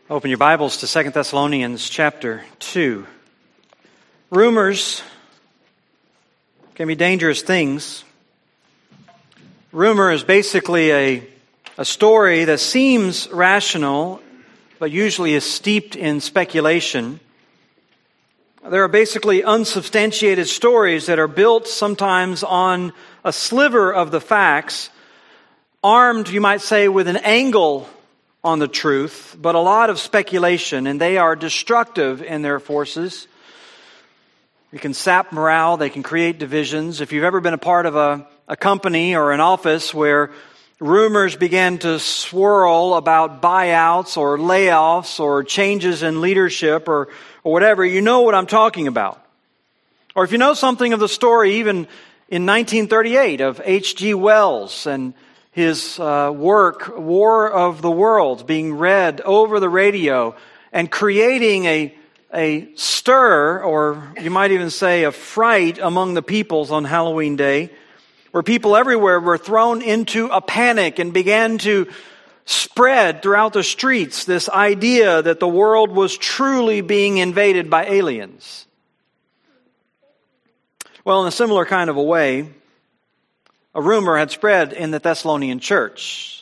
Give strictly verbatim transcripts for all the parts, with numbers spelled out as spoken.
Open your Bibles to Second Thessalonians chapter two. Rumors can be dangerous things. Rumor is basically a, a story that seems rational, but usually is steeped in speculation. There are basically unsubstantiated stories that are built sometimes on a sliver of the facts, armed, you might say, with an angle on the truth, but a lot of speculation, and they are destructive in their forces. They can sap morale, they can create divisions. If you've ever been a part of a, a company or an office where rumors began to swirl about buyouts or layoffs or changes in leadership or, or whatever, you know what I'm talking about. Or if you know something of the story, even in nineteen thirty-eight, of H G Wells and his uh, work, War of the Worlds, being read over the radio and creating a, a stir, or you might even say a fright among the peoples on Halloween Day, where people everywhere were thrown into a panic and began to spread throughout the streets this idea that the world was truly being invaded by aliens. Well, in a similar kind of a way, a rumor had spread in the Thessalonian church.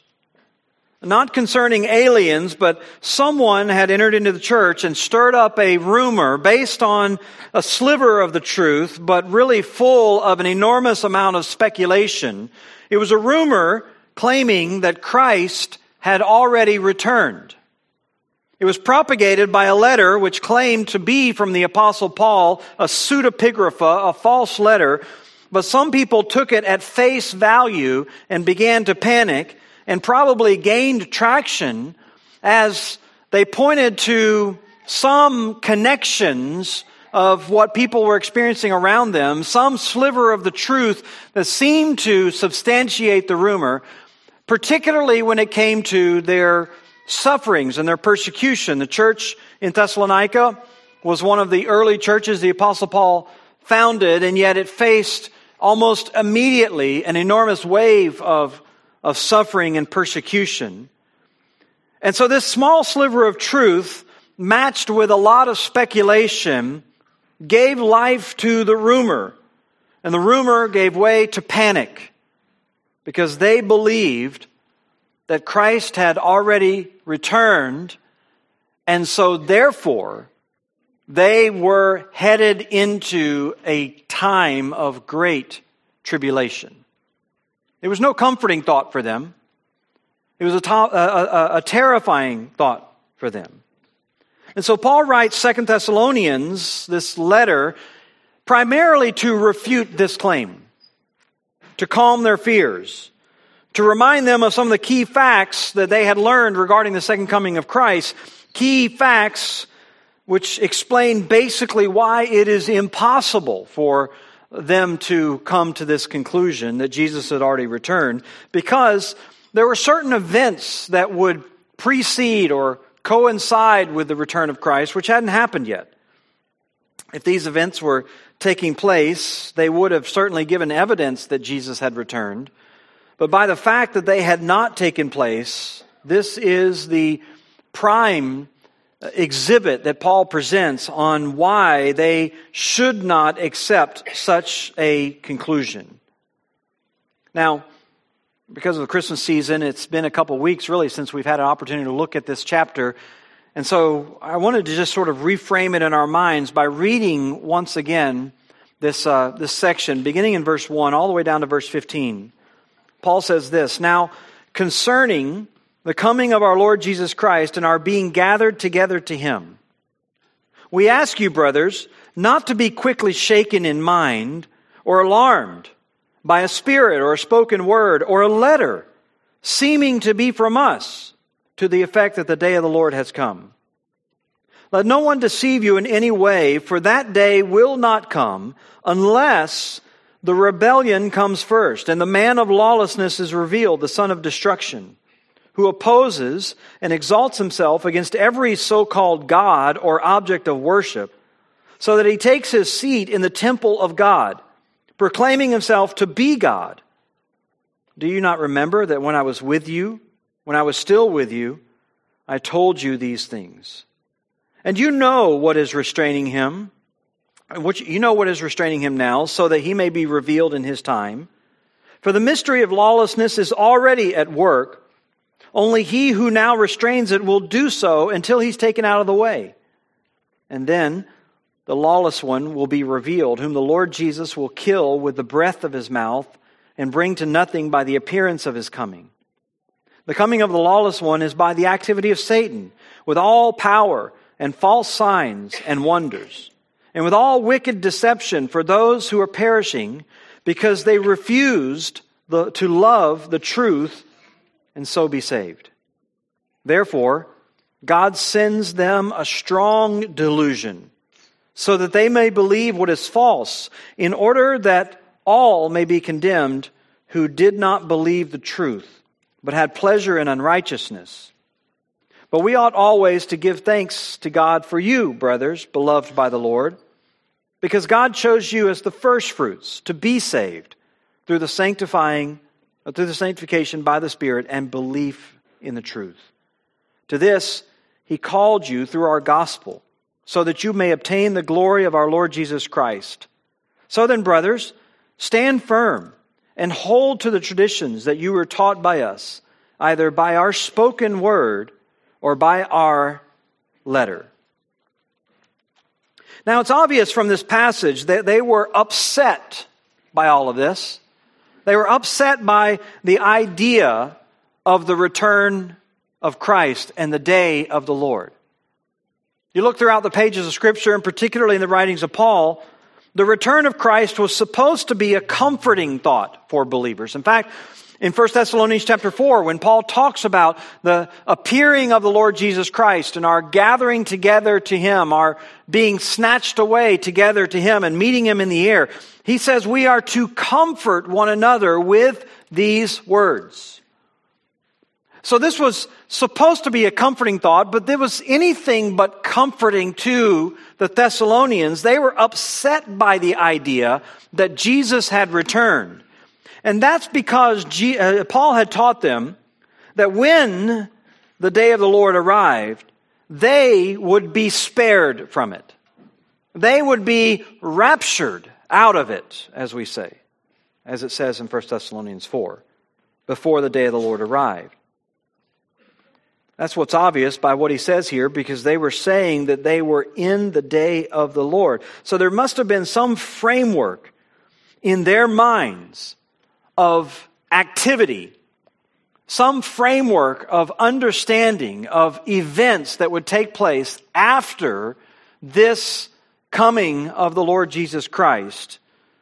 Not concerning aliens, but someone had entered into the church and stirred up a rumor based on a sliver of the truth, but really full of an enormous amount of speculation. It was a rumor claiming that Christ had already returned. It was propagated by a letter which claimed to be from the Apostle Paul, a pseudepigrapha, a false letter. But some people took it at face value and began to panic and probably gained traction as they pointed to some connections of what people were experiencing around them, some sliver of the truth that seemed to substantiate the rumor, particularly when it came to their sufferings and their persecution. The church in Thessalonica was one of the early churches the Apostle Paul founded, and yet it faced almost immediately an enormous wave of, of suffering and persecution. And so this small sliver of truth, matched with a lot of speculation, gave life to the rumor. And the rumor gave way to panic because they believed that Christ had already returned, and so therefore they were headed into a time of great tribulation. It was no comforting thought for them. It was a, to- a, a, a terrifying thought for them. And so Paul writes Second Thessalonians, this letter, primarily to refute this claim, to calm their fears, to remind them of some of the key facts that they had learned regarding the second coming of Christ, key facts which explain basically why it is impossible for them to come to this conclusion that Jesus had already returned, because there were certain events that would precede or coincide with the return of Christ, which hadn't happened yet. If these events were taking place, they would have certainly given evidence that Jesus had returned. But by the fact that they had not taken place, this is the prime exhibit that Paul presents on why they should not accept such a conclusion. Now, because of the Christmas season, it's been a couple weeks really since we've had an opportunity to look at this chapter. And so I wanted to just sort of reframe it in our minds by reading once again this, uh, this section, beginning in verse one all the way down to verse fifteen. Paul says this, "Now, concerning the coming of our Lord Jesus Christ and our being gathered together to Him, we ask you, brothers, not to be quickly shaken in mind or alarmed by a spirit or a spoken word or a letter seeming to be from us, to the effect that the day of the Lord has come. Let no one deceive you in any way, for that day will not come unless the rebellion comes first, and the man of lawlessness is revealed, the son of destruction, who opposes and exalts himself against every so-called God or object of worship, so that he takes his seat in the temple of God, proclaiming himself to be God. Do you not remember that when I was with you, when I was still with you, I told you these things. And you know what is restraining him. Which you know what is restraining him now, so that he may be revealed in his time. For the mystery of lawlessness is already at work. Only he who now restrains it will do so until he's taken out of the way. And then the lawless one will be revealed, whom the Lord Jesus will kill with the breath of his mouth and bring to nothing by the appearance of his coming. The coming of the lawless one is by the activity of Satan, with all power and false signs and wonders, and with all wicked deception for those who are perishing, because they refused the, to love the truth and so be saved. Therefore, God sends them a strong delusion, so that they may believe what is false, in order that all may be condemned who did not believe the truth, but had pleasure in unrighteousness. But we ought always to give thanks to God for you, brothers, beloved by the Lord, because God chose you as the firstfruits to be saved through the sanctifying, through the sanctification by the Spirit and belief in the truth. To this He called you through our gospel, so that you may obtain the glory of our Lord Jesus Christ. So then, brothers, stand firm and hold to the traditions that you were taught by us, either by our spoken word or by our letter. Now, it's obvious from this passage that they were upset by all of this. They were upset by the idea of the return of Christ and the day of the Lord. You look throughout the pages of Scripture, and particularly in the writings of Paul, the return of Christ was supposed to be a comforting thought for believers. In fact, in First Thessalonians chapter four, when Paul talks about the appearing of the Lord Jesus Christ and our gathering together to Him, our being snatched away together to Him and meeting Him in the air, he says we are to comfort one another with these words. So this was supposed to be a comforting thought, but it was anything but comforting to the Thessalonians. They were upset by the idea that Jesus had returned. And that's because G- uh, Paul had taught them that when the day of the Lord arrived, they would be spared from it. They would be raptured out of it, as we say, as it says in First Thessalonians four, before the day of the Lord arrived. That's what's obvious by what he says here, because they were saying that they were in the day of the Lord. So there must have been some framework in their minds of activity, some framework of understanding of events that would take place after this coming of the Lord Jesus Christ.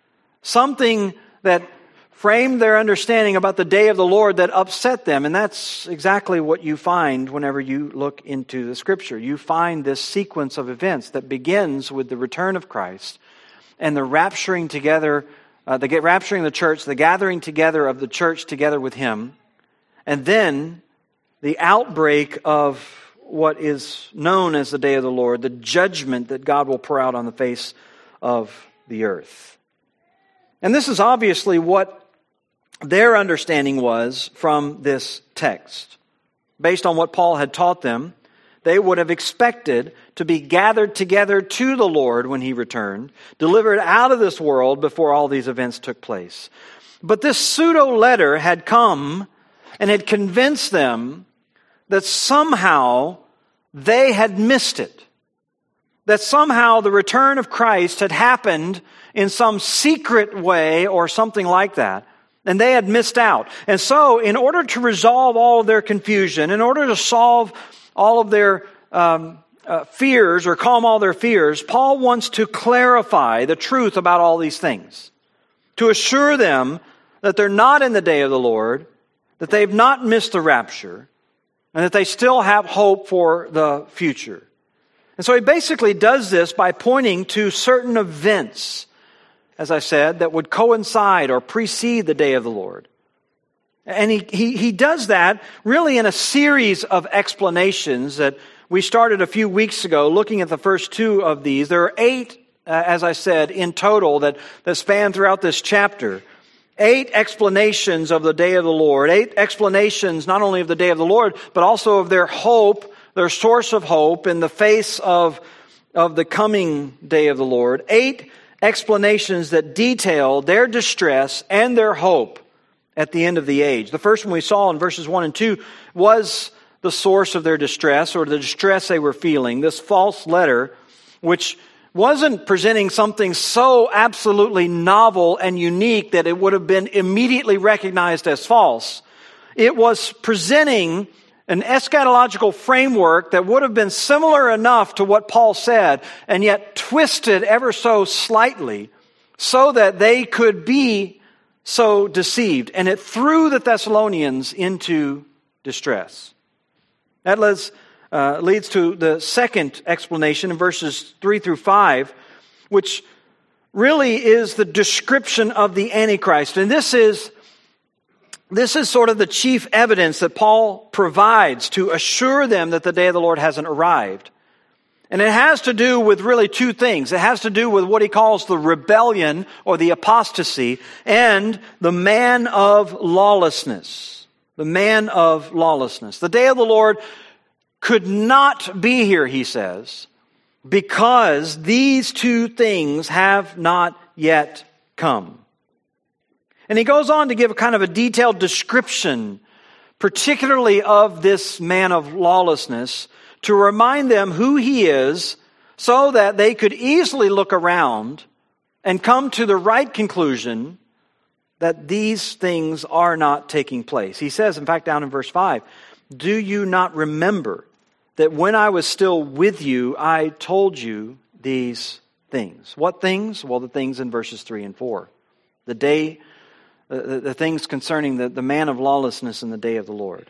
Something that framed their understanding about the day of the Lord that upset them. And that's exactly what you find whenever you look into the Scripture. You find this sequence of events that begins with the return of Christ and the rapturing together, uh, the rapturing of the church, the gathering together of the church together with Him, and then the outbreak of what is known as the day of the Lord, the judgment that God will pour out on the face of the earth. And this is obviously what their understanding was from this text. Based on what Paul had taught them, they would have expected to be gathered together to the Lord when He returned, delivered out of this world before all these events took place. But this pseudo letter had come and had convinced them that somehow they had missed it. That somehow the return of Christ had happened in some secret way or something like that. And they had missed out. And so, in order to resolve all of their confusion, in order to solve all of their um, uh, fears or calm all their fears, Paul wants to clarify the truth about all these things. To assure them that they're not in the day of the Lord, that they've not missed the rapture, and that they still have hope for the future. And so he basically does this by pointing to certain events, as I said, that would coincide or precede the day of the Lord. And he, he, he does that really in a series of explanations that we started a few weeks ago, looking at the first two of these. There are eight, uh, as I said, in total that, that span throughout this chapter. Eight explanations of the day of the Lord. Eight explanations not only of the day of the Lord, but also of their hope their source of hope in the face of, of the coming day of the Lord. Eight explanations that detail their distress and their hope at the end of the age. The first one we saw in verses one and two was the source of their distress, or the distress they were feeling. This false letter, which wasn't presenting something so absolutely novel and unique that it would have been immediately recognized as false. It was presenting an eschatological framework that would have been similar enough to what Paul said, and yet twisted ever so slightly so that they could be so deceived. And it threw the Thessalonians into distress. That leads, uh, leads to the second explanation in verses three through five, which really is the description of the Antichrist. And this is This is sort of the chief evidence that Paul provides to assure them that the day of the Lord hasn't arrived. And it has to do with really two things. It has to do with what he calls the rebellion or the apostasy, and the man of lawlessness. The man of lawlessness. The day of the Lord could not be here, he says, because these two things have not yet come. And he goes on to give a kind of a detailed description, particularly of this man of lawlessness, to remind them who he is, so that they could easily look around and come to the right conclusion that these things are not taking place. He says, in fact, down in verse five, "Do you not remember that when I was still with you, I told you these things?" What things? Well, the things in verses three and four. The day The, the things concerning the, the man of lawlessness in the day of the Lord.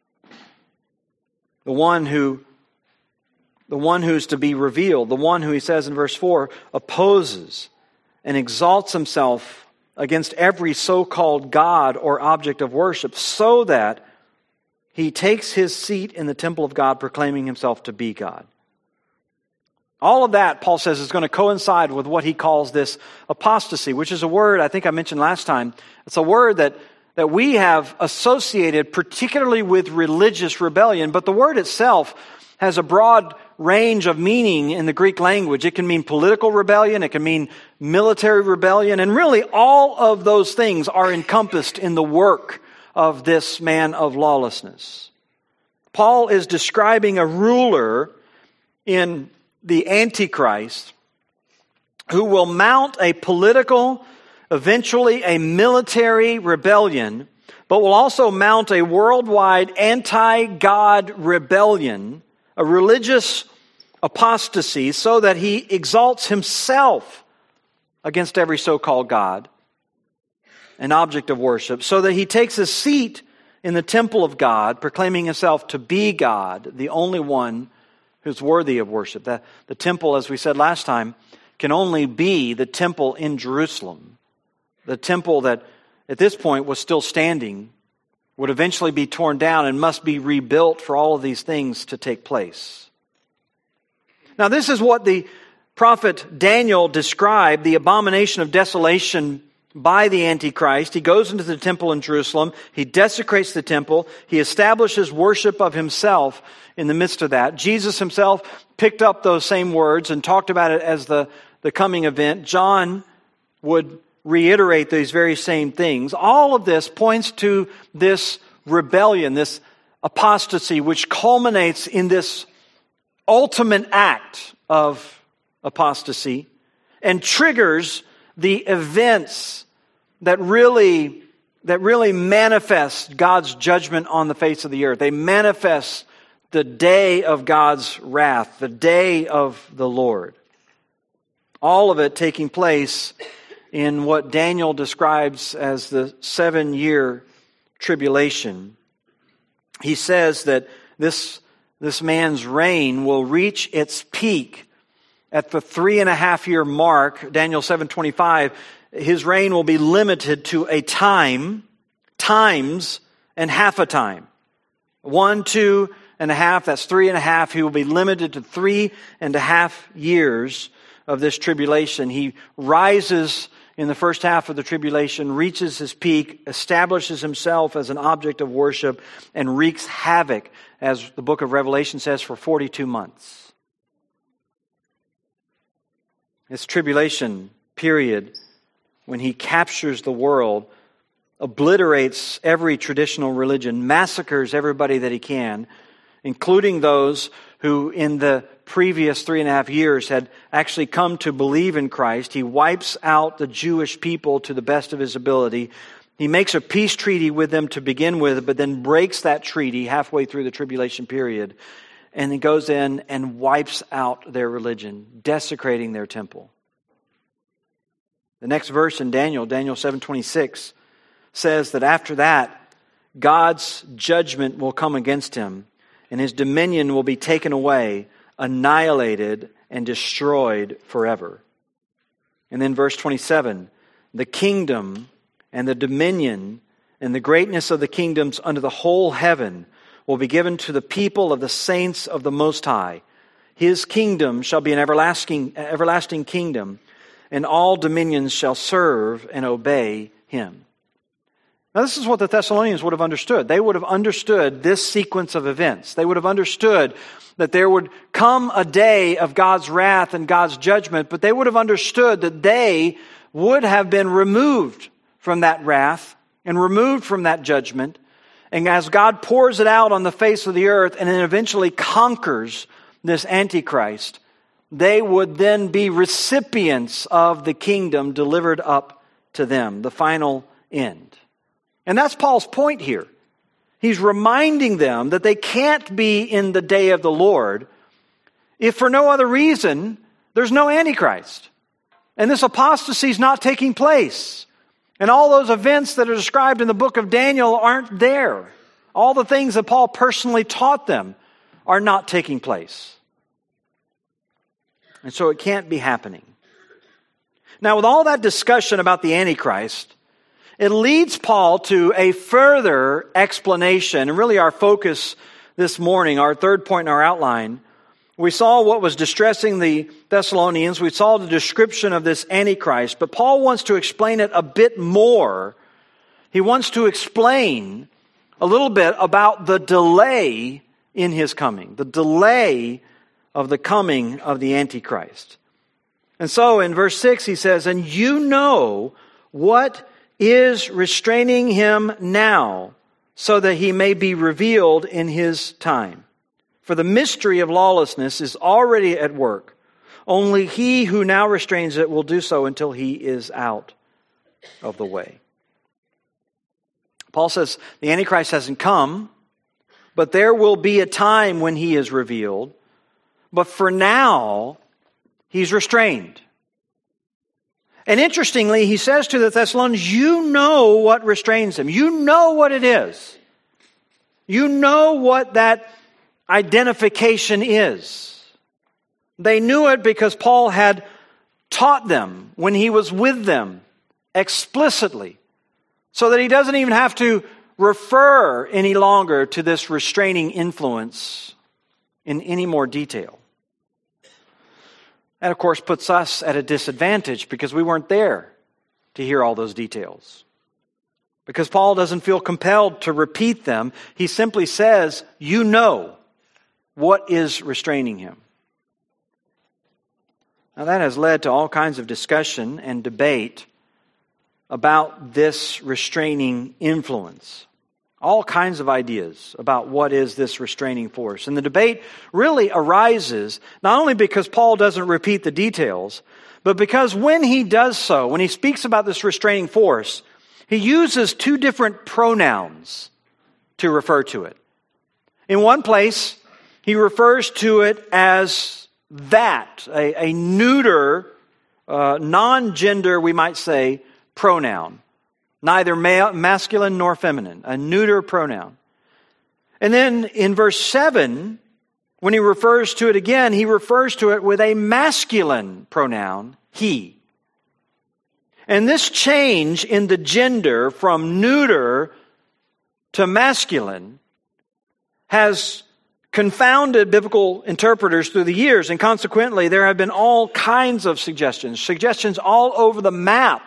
The one who, the one who's to be revealed, the one who, he says in verse four, opposes and exalts himself against every so-called God or object of worship, so that he takes his seat in the temple of God, proclaiming himself to be God. All of that, Paul says, is going to coincide with what he calls this apostasy, which is a word I think I mentioned last time. It's a word that, that we have associated particularly with religious rebellion, but the word itself has a broad range of meaning in the Greek language. It can mean political rebellion, it can mean military rebellion, and really all of those things are encompassed in the work of this man of lawlessness. Paul is describing a ruler in the Antichrist, who will mount a political, eventually a military rebellion, but will also mount a worldwide anti-God rebellion, a religious apostasy, so that he exalts himself against every so-called God, an object of worship, so that he takes a seat in the temple of God, proclaiming himself to be God, the only one who's worthy of worship. The, the temple, as we said last time, can only be the temple in Jerusalem. The temple that at this point was still standing would eventually be torn down and must be rebuilt for all of these things to take place. Now, this is what the prophet Daniel described, the abomination of desolation by the Antichrist. He goes into the temple in Jerusalem. He desecrates the temple. He establishes worship of himself in the midst of that. Jesus himself picked up those same words and talked about it as the, the coming event. John would reiterate these very same things. All of this points to this rebellion, this apostasy, which culminates in this ultimate act of apostasy and triggers the events that really, that really manifest God's judgment on the face of the earth. They manifest the day of God's wrath, the day of the Lord. All of it taking place in what Daniel describes as the seven-year tribulation. He says that this, this man's reign will reach its peak at the three and a half year mark. Daniel seven twenty-five, his reign will be limited to a time, times, and half a time. One, two and a half, that's three and a half. He will be limited to three and a half years of this tribulation. He rises in the first half of the tribulation, reaches his peak, establishes himself as an object of worship, and wreaks havoc, as the book of Revelation says, for forty-two months. This tribulation period, when he captures the world, obliterates every traditional religion, massacres everybody that he can, including those who in the previous three and a half years had actually come to believe in Christ. He wipes out the Jewish people to the best of his ability. He makes a peace treaty with them to begin with, but then breaks that treaty halfway through the tribulation period. And he goes in and wipes out their religion, desecrating their temple. The next verse in Daniel, Daniel seven twenty-six, says that after that, God's judgment will come against him, and his dominion will be taken away, annihilated, and destroyed forever. And then verse twenty-seven, the kingdom and the dominion and the greatness of the kingdoms under the whole heaven will be given to the people of the saints of the Most High. His kingdom shall be an everlasting, everlasting kingdom, and all dominions shall serve and obey him. Now, this is what the Thessalonians would have understood. They would have understood this sequence of events. They would have understood that there would come a day of God's wrath and God's judgment, but they would have understood that they would have been removed from that wrath and removed from that judgment. And as God pours it out on the face of the earth and then eventually conquers this Antichrist, they would then be recipients of the kingdom delivered up to them, the final end. And that's Paul's point here. He's reminding them that they can't be in the day of the Lord if for no other reason there's no Antichrist. And this apostasy is not taking place. And all those events that are described in the book of Daniel aren't there. All the things that Paul personally taught them are not taking place. And so it can't be happening. Now, with all that discussion about the Antichrist, it leads Paul to a further explanation, and really our focus this morning, our third point in our outline. We saw what was distressing the Thessalonians. We saw the description of this Antichrist, but Paul wants to explain it a bit more. He wants to explain a little bit about the delay in his coming, the delay of the coming of the Antichrist. And so in verse six he says, "And you know what is restraining him now, so that he may be revealed in his time. For the mystery of lawlessness is already at work. Only he who now restrains it will do so until he is out of the way." Paul says the Antichrist hasn't come, but there will be a time when he is revealed. But for now, he's restrained. And interestingly, he says to the Thessalonians, you know what restrains him. You know what it is. You know what that identification is. They knew it because Paul had taught them when he was with them explicitly, so that he doesn't even have to refer any longer to this restraining influence in any more detail. That, of course, puts us at a disadvantage because we weren't there to hear all those details. Because Paul doesn't feel compelled to repeat them. He simply says, you know what is restraining him. Now that has led to all kinds of discussion and debate about this restraining influence. All kinds of ideas about what is this restraining force. And the debate really arises not only because Paul doesn't repeat the details, but because when he does so, when he speaks about this restraining force, he uses two different pronouns to refer to it. In one place, he refers to it as that, a, a neuter, uh, non-gender, we might say, pronoun. Neither male, masculine nor feminine, a neuter pronoun. And then in verse seven, when he refers to it again, he refers to it with a masculine pronoun, he. And this change in the gender from neuter to masculine has confounded biblical interpreters through the years, and consequently there have been all kinds of suggestions, suggestions all over the map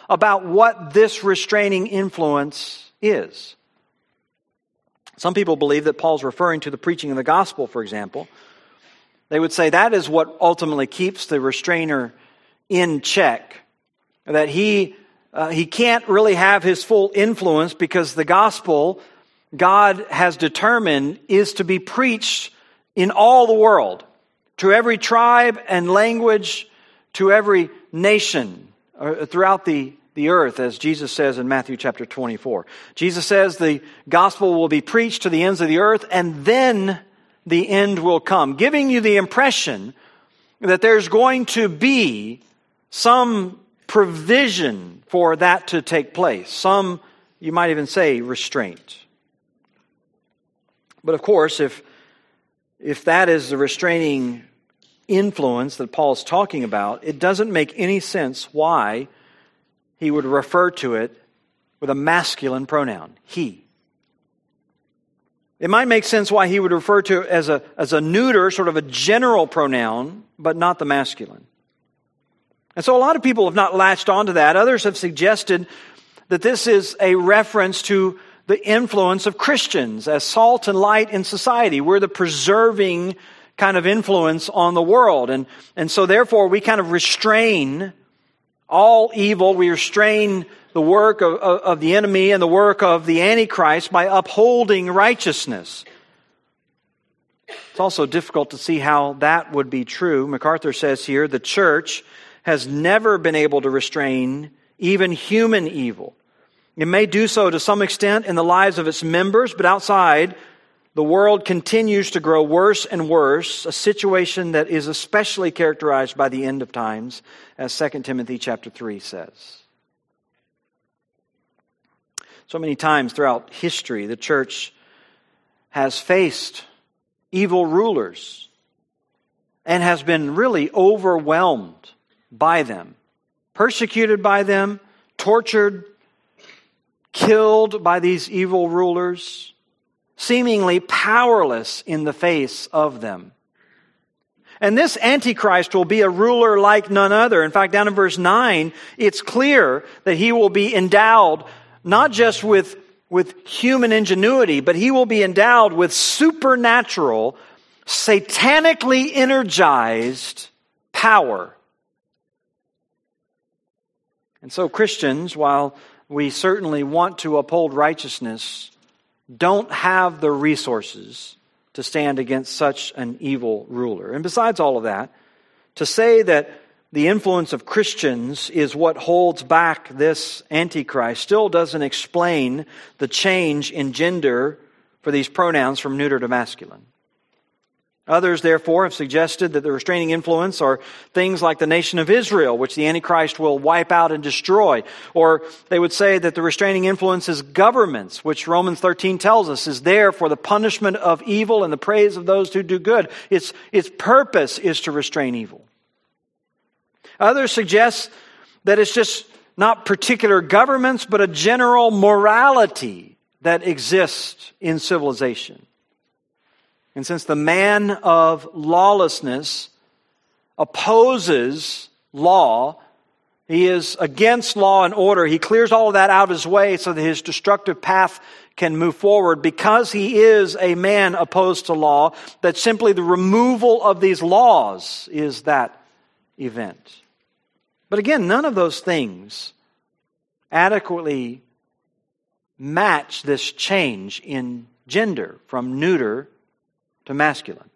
about what this restraining influence is. Some people believe that Paul's referring to the preaching of the gospel, for example. They would say that is what ultimately keeps the restrainer in check. That he uh, he can't really have his full influence because the gospel God has determined is to be preached in all the world, to every tribe and language, to every nation uh, throughout the, the earth, as Jesus says in Matthew chapter twenty-four. Jesus says the gospel will be preached to the ends of the earth, and then the end will come, giving you the impression that there's going to be some provision for that to take place. Some, you might even say, restraint. But of course, if if that is the restraining influence that Paul's talking about, it doesn't make any sense why he would refer to it with a masculine pronoun, he. It might make sense why he would refer to it as a, as a neuter, sort of a general pronoun, but not the masculine. And so a lot of people have not latched onto that. Others have suggested that this is a reference to the influence of Christians as salt and light in society. We're the preserving kind of influence on the world. And, and so therefore we kind of restrain all evil. We restrain the work of, of, of the enemy and the work of the Antichrist by upholding righteousness. It's also difficult to see how that would be true. MacArthur says here, the church has never been able to restrain even human evil. It may do so to some extent in the lives of its members, but outside, the world continues to grow worse and worse, a situation that is especially characterized by the end of times, as Second Timothy chapter three says. So many times throughout history, the church has faced evil rulers and has been really overwhelmed by them, persecuted by them, tortured, killed by these evil rulers, seemingly powerless in the face of them. And this Antichrist will be a ruler like none other. In fact, down in verse nine, it's clear that he will be endowed not just with, with human ingenuity, but he will be endowed with supernatural, satanically energized power. And so Christians, while we certainly want to uphold righteousness, don't have the resources to stand against such an evil ruler. And besides all of that, to say that the influence of Christians is what holds back this Antichrist still doesn't explain the change in gender for these pronouns from neuter to masculine. Others, therefore, have suggested that the restraining influence are things like the nation of Israel, which the Antichrist will wipe out and destroy. Or they would say that the restraining influence is governments, which Romans thirteen tells us is there for the punishment of evil and the praise of those who do good. Its, its purpose is to restrain evil. Others suggest that it's just not particular governments, but a general morality that exists in civilization. And since the man of lawlessness opposes law, he is against law and order, he clears all of that out of his way so that his destructive path can move forward. Because he is a man opposed to law, that simply the removal of these laws is that event. But again, none of those things adequately match this change in gender from neuter to masculine.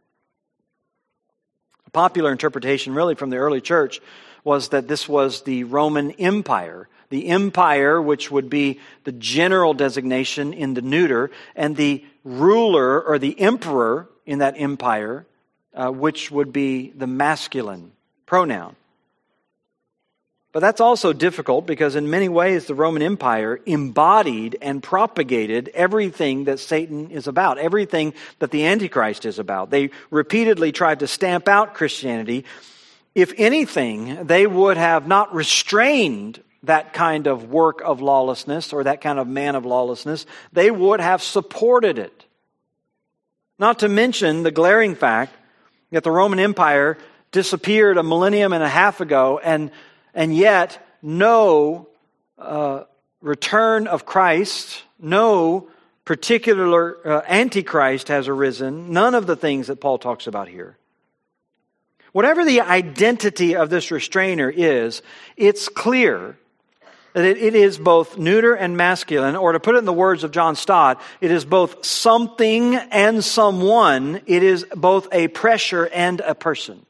A popular interpretation really from the early church was that this was the Roman Empire. The empire, which would be the general designation in the neuter, and the ruler or the emperor in that empire, uh, which would be the masculine pronoun. But that's also difficult because in many ways the Roman Empire embodied and propagated everything that Satan is about, everything that the Antichrist is about. They repeatedly tried to stamp out Christianity. If anything, they would have not restrained that kind of work of lawlessness or that kind of man of lawlessness. They would have supported it. Not to mention the glaring fact that the Roman Empire disappeared a millennium and a half ago, and And yet, no uh, return of Christ, no particular uh, Antichrist has arisen, none of the things that Paul talks about here. Whatever the identity of this restrainer is, it's clear that it, it is both neuter and masculine, or to put it in the words of John Stott, it is both something and someone. It is both a pressure and a person.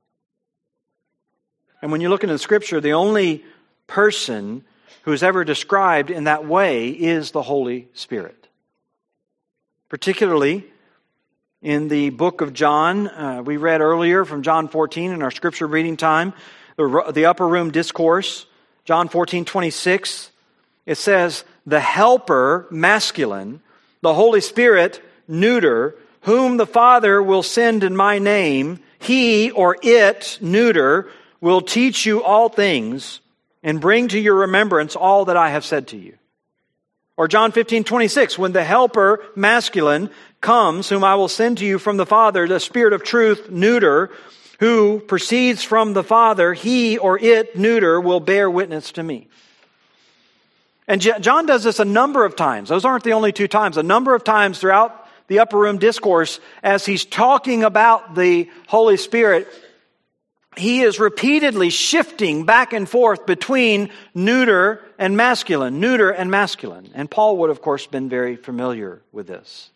And when you look into the Scripture, the only person who is ever described in that way is the Holy Spirit. Particularly in the book of John, uh, we read earlier from John fourteen in our Scripture reading time, the, the upper room discourse, John fourteen twenty-six, it says, the Helper, masculine, the Holy Spirit, neuter, whom the Father will send in my name, he or it, neuter, will teach you all things and bring to your remembrance all that I have said to you. Or John fifteen twenty-six, when the Helper, masculine, comes, whom I will send to you from the Father, the Spirit of truth, neuter, who proceeds from the Father, he or it, neuter, will bear witness to me. And John does this a number of times. Those aren't the only two times. A number of times throughout the upper room discourse, as he's talking about the Holy Spirit, he is repeatedly shifting back and forth between neuter and masculine, neuter and masculine. And Paul would, of course, been very familiar with this.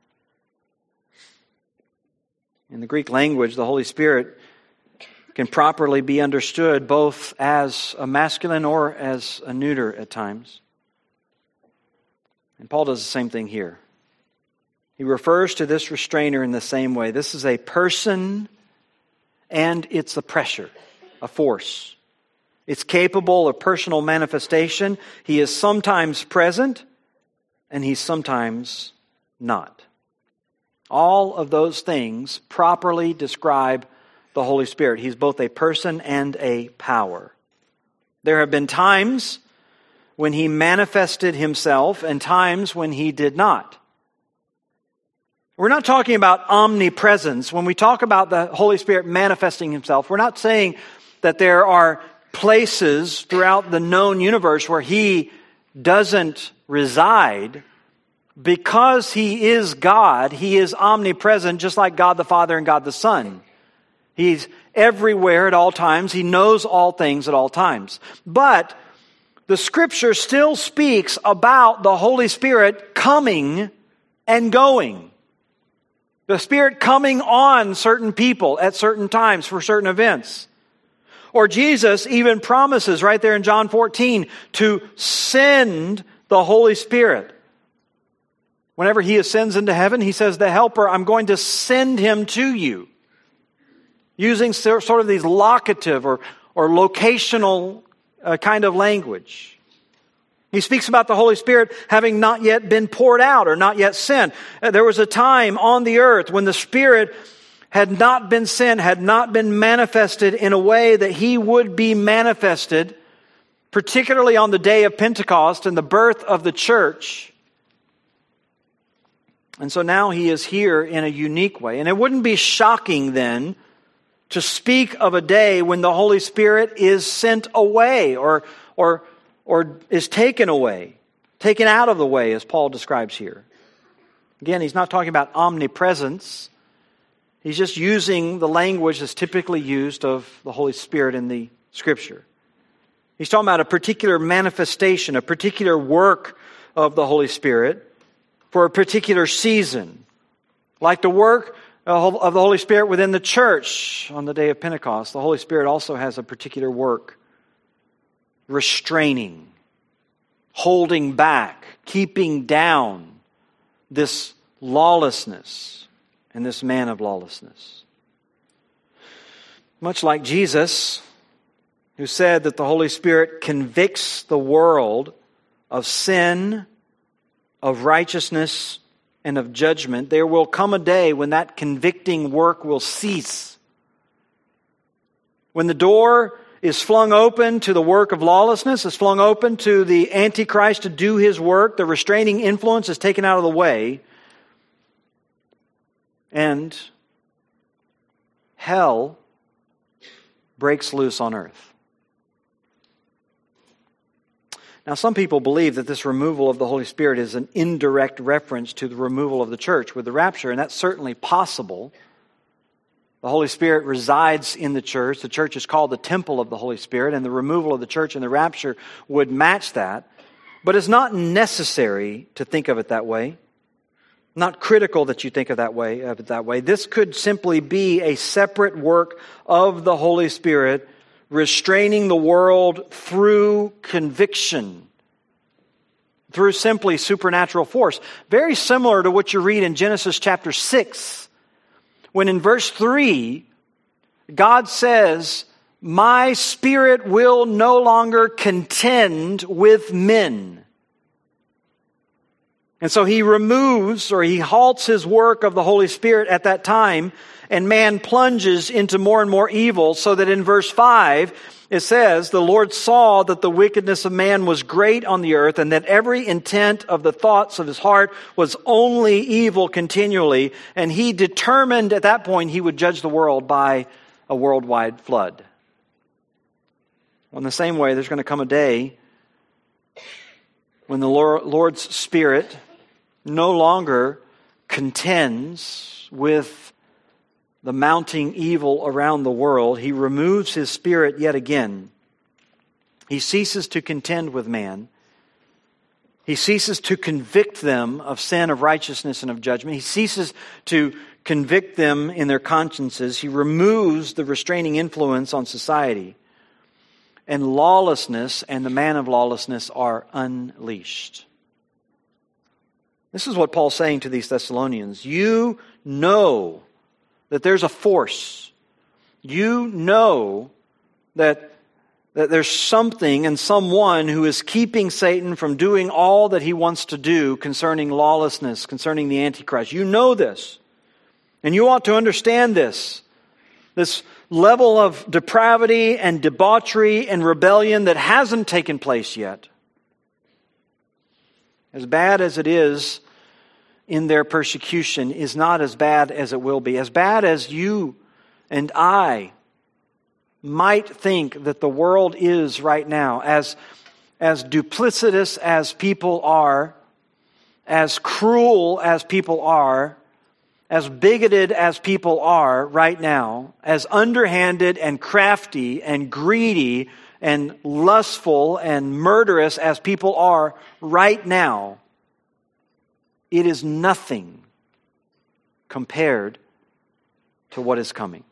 In the Greek language, the Holy Spirit can properly be understood both as a masculine or as a neuter at times. And Paul does the same thing here. He refers to this restrainer in the same way. This is a person, and it's a pressure, a force. It's capable of personal manifestation. He is sometimes present, and he's sometimes not. All of those things properly describe the Holy Spirit. He's both a person and a power. There have been times when he manifested himself and times when he did not. We're not talking about omnipresence. When we talk about the Holy Spirit manifesting himself, we're not saying that there are places throughout the known universe where he doesn't reside. Because he is God, he is omnipresent, just like God the Father and God the Son. He's everywhere at all times. He knows all things at all times. But the Scripture still speaks about the Holy Spirit coming and going. The Spirit coming on certain people at certain times for certain events. Or Jesus even promises right there in John fourteen to send the Holy Spirit. Whenever he ascends into heaven, he says, the Helper, I'm going to send him to you. Using sort of these locative or, or locational uh, kind of language. He speaks about the Holy Spirit having not yet been poured out or not yet sent. Uh, there was a time on the earth when the Spirit had not been sent, had not been manifested in a way that he would be manifested, particularly on the day of Pentecost and the birth of the church. And so now he is here in a unique way. And it wouldn't be shocking then to speak of a day when the Holy Spirit is sent away or, or, or is taken away, taken out of the way, as Paul describes here. Again, he's not talking about omnipresence. He's just using the language that's typically used of the Holy Spirit in the Scripture. He's talking about a particular manifestation, a particular work of the Holy Spirit for a particular season. Like the work of the Holy Spirit within the church on the day of Pentecost, the Holy Spirit also has a particular work. Restraining, holding back, keeping down this lawlessness and this man of lawlessness. Much like Jesus, who said that the Holy Spirit convicts the world of sin, of righteousness, and of judgment, there will come a day when that convicting work will cease. When the door is flung open to the work of lawlessness, is flung open to the Antichrist to do his work, the restraining influence is taken out of the way, and hell breaks loose on earth. Now, some people believe that this removal of the Holy Spirit is an indirect reference to the removal of the church with the rapture, and that's certainly possible. The Holy Spirit resides in the church. The church is called the temple of the Holy Spirit, and the removal of the church and the rapture would match that. But it's not necessary to think of it that way. Not critical that you think of that way of it that way. This could simply be a separate work of the Holy Spirit restraining the world through conviction, through simply supernatural force. Very similar to what you read in Genesis chapter six, when in verse three, God says, "My spirit will no longer contend with men." And so he removes or he halts his work of the Holy Spirit at that time, and man plunges into more and more evil, so that in verse five it says, "The Lord saw that the wickedness of man was great on the earth, and that every intent of the thoughts of his heart was only evil continually. And he determined at that point he would judge the world by a worldwide flood." Well, in the same way, there's going to come a day when the Lord's Spirit no longer contends with the mounting evil around the world. He removes His Spirit yet again. He ceases to contend with man. He ceases to convict them of sin, of righteousness, and of judgment. He ceases to convict them in their consciences. He removes the restraining influence on society. And lawlessness and the man of lawlessness are unleashed. This is what Paul's saying to these Thessalonians. You know that there's a force. You know that, that there's something and someone who is keeping Satan from doing all that he wants to do concerning lawlessness, concerning the Antichrist. You know this. And you ought to understand this. This level of depravity and debauchery and rebellion that hasn't taken place yet. As bad as it is in their persecution is not as bad as it will be. As bad as you and I might think that the world is right now, as, as duplicitous as people are, as cruel as people are, as bigoted as people are right now, as underhanded and crafty and greedy and lustful and murderous as people are right now, it is nothing compared to what is coming.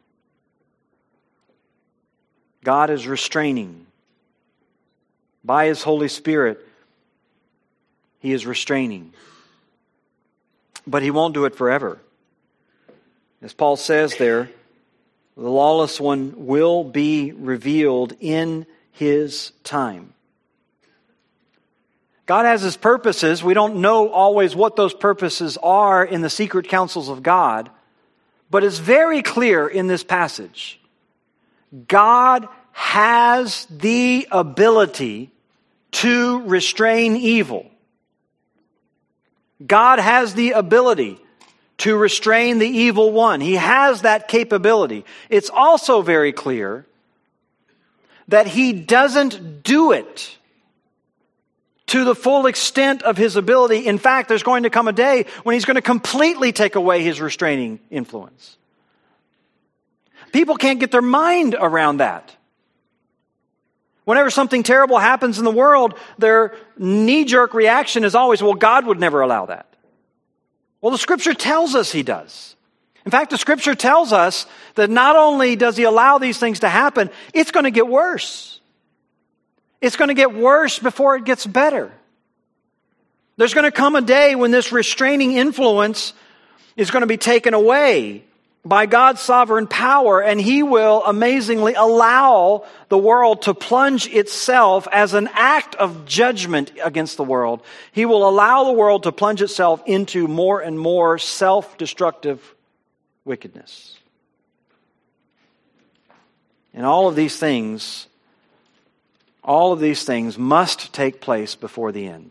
God is restraining. By His Holy Spirit, He is restraining. But He won't do it forever. As Paul says there, the lawless one will be revealed in His time. God has His purposes. We don't know always what those purposes are in the secret counsels of God, but it's very clear in this passage. God has the ability to restrain evil. God has the ability to restrain the evil one. He has that capability. It's also very clear that He doesn't do it to the full extent of His ability. In fact, there's going to come a day when He's going to completely take away His restraining influence. People can't get their mind around that. Whenever something terrible happens in the world, their knee-jerk reaction is always, well, God would never allow that. Well, the Scripture tells us He does. In fact, the Scripture tells us that not only does He allow these things to happen, it's going to get worse. It's going to get worse before it gets better. There's going to come a day when this restraining influence is going to be taken away by God's sovereign power, and He will amazingly allow the world to plunge itself as an act of judgment against the world. He will allow the world to plunge itself into more and more self-destructive wickedness. And all of these things, all of these things must take place before the end.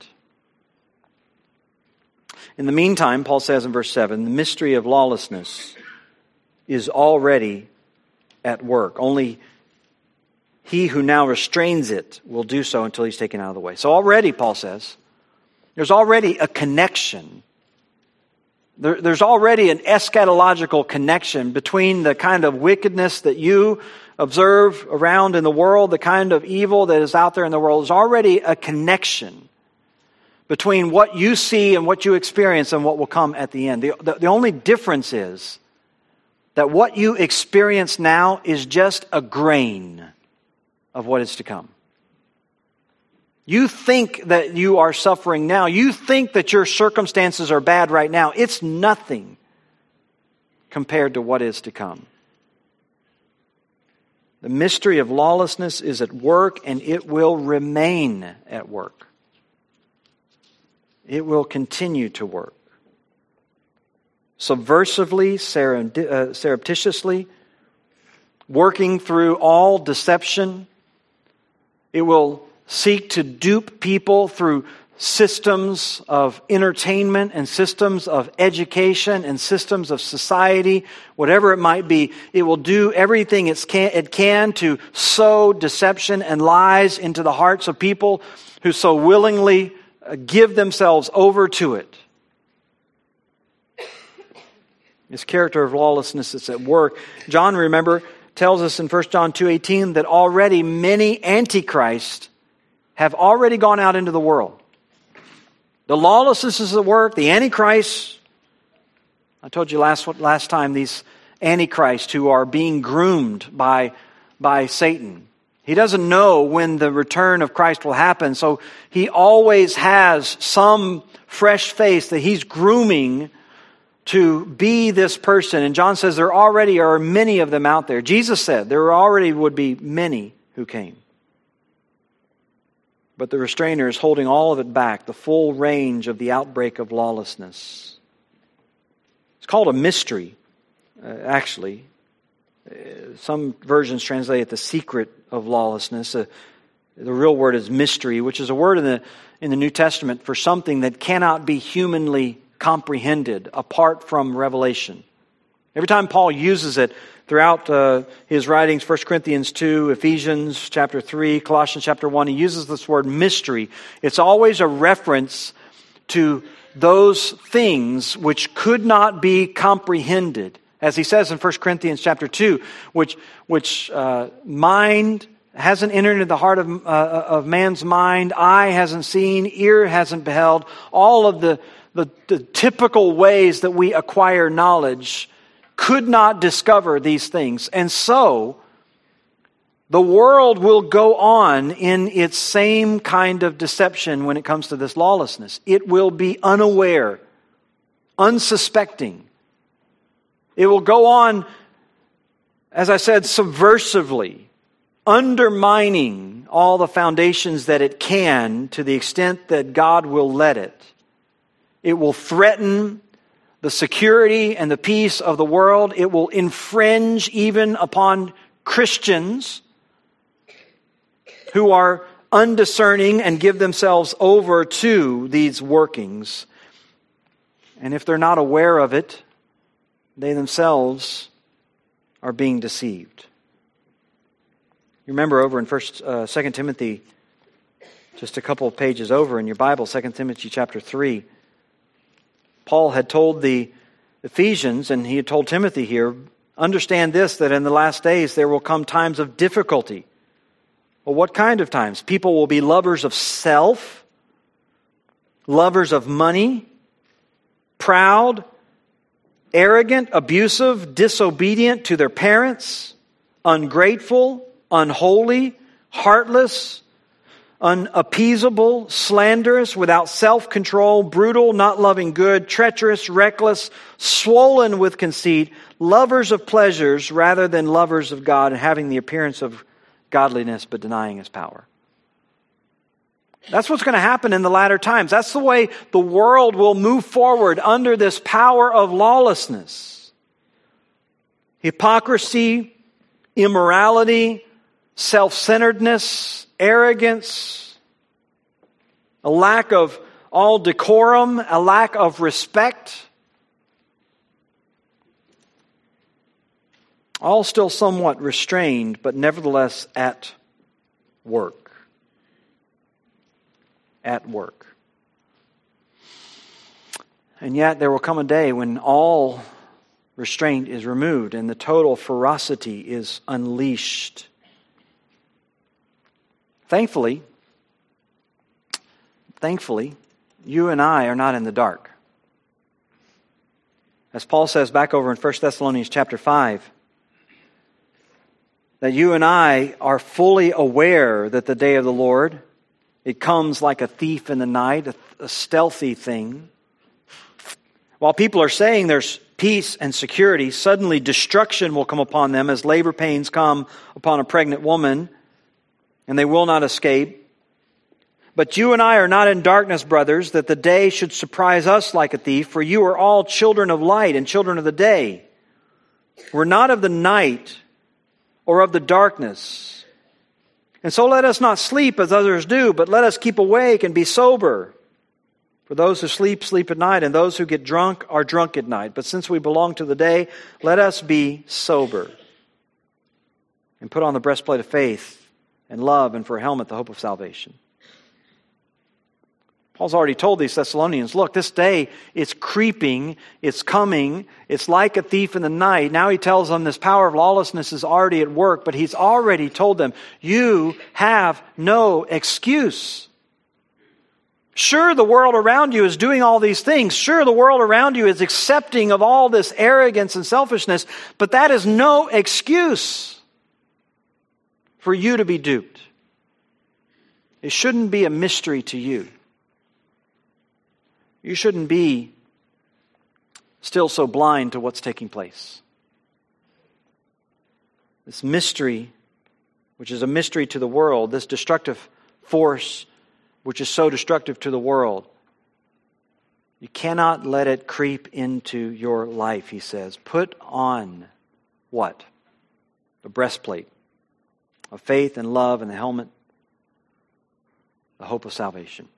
In the meantime, Paul says in verse seven, the mystery of lawlessness is already at work. Only he who now restrains it will do so until he's taken out of the way. So already, Paul says, there's already a connection. There, there's already an eschatological connection between the kind of wickedness that you observe around in the world, the kind of evil that is out there in the world. There's already a connection between what you see and what you experience and what will come at the end. The, the, the only difference is that what you experience now is just a grain of what is to come. You think that you are suffering now. You think that your circumstances are bad right now. It's nothing compared to what is to come. The mystery of lawlessness is at work, and it will remain at work. It will continue to work. Subversively, surreptitiously, working through all deception. It will seek to dupe people through systems of entertainment and systems of education and systems of society, whatever it might be. It will do everything it can, it can to sow deception and lies into the hearts of people who so willingly give themselves over to it. This character of lawlessness is at work. John, remember, tells us in First John two eighteen that already many antichrists have already gone out into the world. The lawlessness is at work, the antichrists. I told you last last time, these antichrists who are being groomed by, by Satan. He doesn't know when the return of Christ will happen, so he always has some fresh face that he's grooming to be this person. And John says there already are many of them out there. Jesus said there already would be many who came. But the restrainer is holding all of it back, the full range of the outbreak of lawlessness. It's called a mystery, uh, actually. Uh, some versions translate it the secret of lawlessness. Uh, the real word is mystery, which is a word in the in the New Testament for something that cannot be humanly comprehended apart from revelation. Every time Paul uses it throughout uh, his writings, First Corinthians two, Ephesians chapter three, Colossians chapter one, he uses this word mystery. It's always a reference to those things which could not be comprehended. As he says in First Corinthians chapter two, which, which uh, mind hasn't entered into the heart of, uh, of man's mind, eye hasn't seen, ear hasn't beheld, all of the The, the typical ways that we acquire knowledge could not discover these things. And so, the world will go on in its same kind of deception when it comes to this lawlessness. It will be unaware, unsuspecting. It will go on, as I said, subversively, undermining all the foundations that it can to the extent that God will let it. It will threaten the security and the peace of the world. It will infringe even upon Christians who are undiscerning and give themselves over to these workings. And if they're not aware of it, they themselves are being deceived. You remember over in First, uh, Second Timothy, just a couple of pages over in your Bible, Second Timothy chapter three, Paul had told the Ephesians, and he had told Timothy here, understand this, that in the last days there will come times of difficulty. Well, what kind of times? People will be lovers of self, lovers of money, proud, arrogant, abusive, disobedient to their parents, ungrateful, unholy, heartless, unappeasable, slanderous, without self-control, brutal, not loving good, treacherous, reckless, swollen with conceit, lovers of pleasures rather than lovers of God, and having the appearance of godliness but denying His power. That's what's going to happen in the latter times. That's the way the world will move forward under this power of lawlessness. Hypocrisy, immorality, self-centeredness, arrogance, a lack of all decorum, a lack of respect. All still somewhat restrained, but nevertheless at work. At work. And yet there will come a day when all restraint is removed and the total ferocity is unleashed. Thankfully, thankfully, you and I are not in the dark. As Paul says back over in First Thessalonians chapter five, that you and I are fully aware that the day of the Lord, it comes like a thief in the night, a, a stealthy thing. While people are saying there's peace and security, suddenly destruction will come upon them as labor pains come upon a pregnant woman, and they will not escape. But you and I are not in darkness, brothers, that the day should surprise us like a thief, for you are all children of light and children of the day. We're not of the night or of the darkness. And so let us not sleep as others do, but let us keep awake and be sober. For those who sleep, sleep at night, and those who get drunk are drunk at night. But since we belong to the day, let us be sober. And put on the breastplate of faith and love, and for a helmet, the hope of salvation. Paul's already told these Thessalonians, look, this day is creeping, it's coming, it's like a thief in the night. Now he tells them this power of lawlessness is already at work, but he's already told them, you have no excuse. Sure, the world around you is doing all these things. Sure, the world around you is accepting of all this arrogance and selfishness, but that is no excuse for you to be duped. It shouldn't be a mystery to you. You shouldn't be still so blind to what's taking place. This mystery, which is a mystery to the world, this destructive force which is so destructive to the world, you cannot let it creep into your life, he says. Put on what? The breastplate of faith and love, and the helmet, the hope of salvation.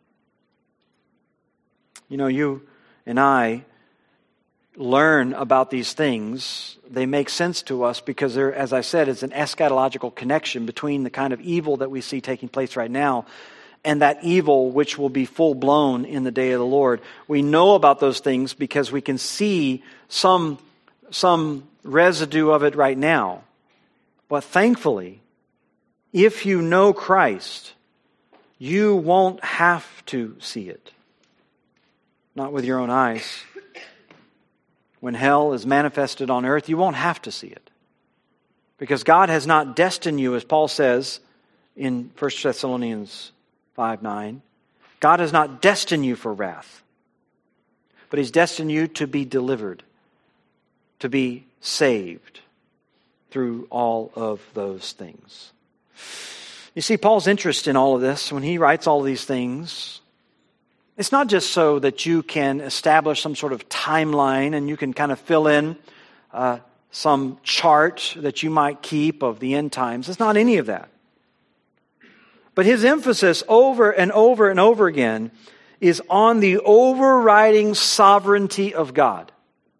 You know, you and I learn about these things. They make sense to us because there, as I said, it's an eschatological connection between the kind of evil that we see taking place right now and that evil which will be full-blown in the day of the Lord. We know about those things because we can see some, some residue of it right now. But thankfully, if you know Christ, you won't have to see it. Not with your own eyes. When hell is manifested on earth, you won't have to see it. Because God has not destined you, as Paul says in First Thessalonians five nine, God has not destined you for wrath, but He's destined you to be delivered, to be saved through all of those things. You see, Paul's interest in all of this, when he writes all of these things, it's not just so that you can establish some sort of timeline and you can kind of fill in uh, some chart that you might keep of the end times. It's not any of that. But his emphasis over and over and over again is on the overriding sovereignty of God.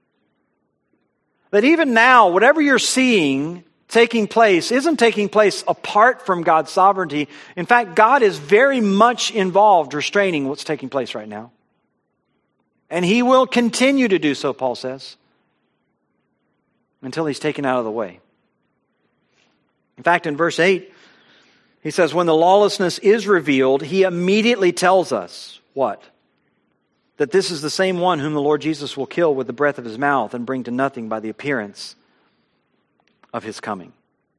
That even now, whatever you're seeing taking place isn't taking place apart from God's sovereignty. In fact, God is very much involved restraining what's taking place right now. And He will continue to do so, Paul says, until He's taken out of the way. In fact, in verse eight, he says, when the lawlessness is revealed, He immediately tells us, what? That this is the same one whom the Lord Jesus will kill with the breath of His mouth and bring to nothing by the appearance of His coming.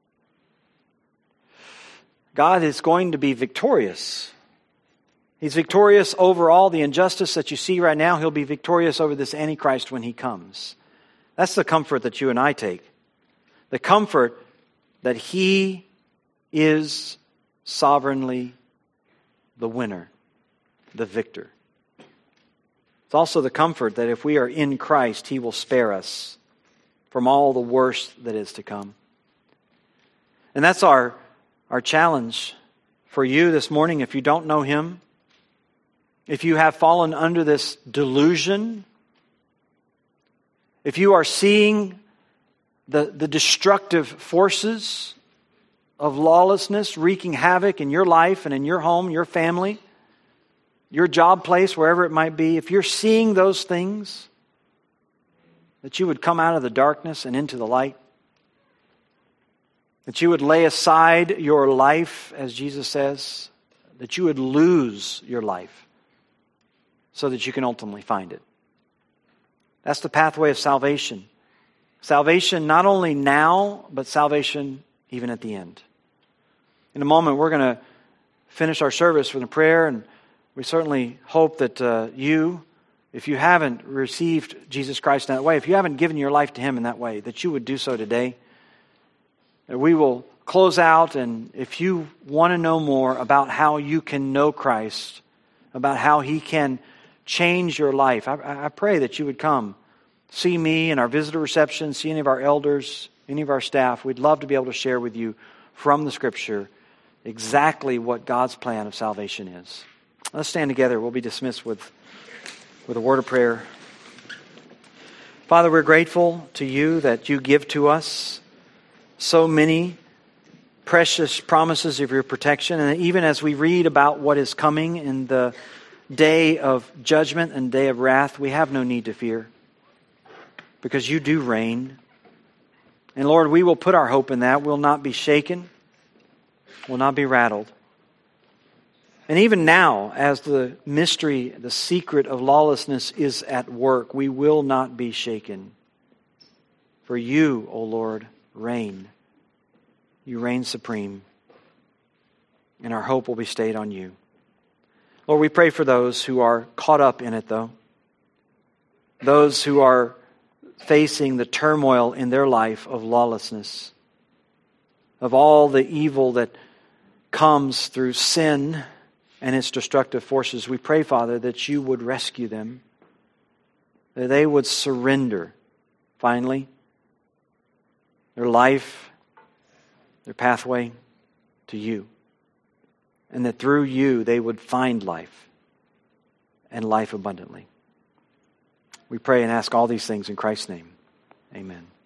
God is going to be victorious. He's victorious over all the injustice that you see right now. He'll be victorious over this Antichrist when He comes. That's the comfort that you and I take. The comfort that He is sovereignly the winner, the victor. It's also the comfort that if we are in Christ, He will spare us from all the worst that is to come. And that's our, our challenge for you this morning. If you don't know Him, if you have fallen under this delusion, if you are seeing the, the destructive forces of lawlessness wreaking havoc in your life and in your home, your family, your job place, wherever it might be, if you're seeing those things, that you would come out of the darkness and into the light. That you would lay aside your life, as Jesus says, that you would lose your life so that you can ultimately find it. That's the pathway of salvation. Salvation not only now, but salvation even at the end. In a moment, we're going to finish our service with a prayer, and we certainly hope that uh, you, if you haven't received Jesus Christ in that way, if you haven't given your life to Him in that way, that you would do so today. That we will close out, and if you want to know more about how you can know Christ, about how He can change your life, I, I pray that you would come. See me in our visitor reception, see any of our elders, any of our staff. We'd love to be able to share with you from the Scripture exactly what God's plan of salvation is. Let's stand together. We'll be dismissed with, with a word of prayer. Father, we're grateful to You that You give to us so many precious promises of Your protection. And even as we read about what is coming in the day of judgment and day of wrath, we have no need to fear, because You do reign. And Lord, we will put our hope in that. We'll not be shaken. We'll not be rattled. And even now, as the mystery, the secret of lawlessness is at work, we will not be shaken. For You, O Lord, reign. You reign supreme. And our hope will be stayed on You. Lord, we pray for those who are caught up in it, though. Those who are facing the turmoil in their life of lawlessness, of all the evil that comes through sin and its destructive forces. We pray, Father, that You would rescue them, that they would surrender, finally, their life, their pathway to You, and that through You they would find life and life abundantly. We pray and ask all these things in Christ's name. Amen.